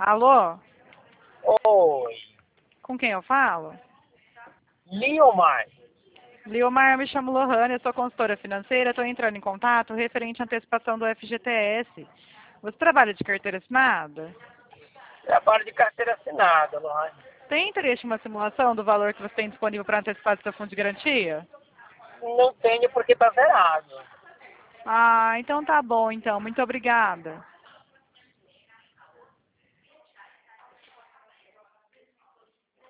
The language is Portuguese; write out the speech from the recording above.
Alô? Oi, Com quem eu falo? Liomar. Liomar, eu me chamo Lohane, eu sou consultora financeira, estou entrando em contato referente à antecipação do FGTS. Você trabalha de carteira assinada? Trabalho de carteira assinada, Lohane. Tem interesse em uma simulação do valor que você tem disponível para antecipar do seu fundo de garantia? Não tenho porque tá zerado. Ah, então tá bom, então. Muito obrigada.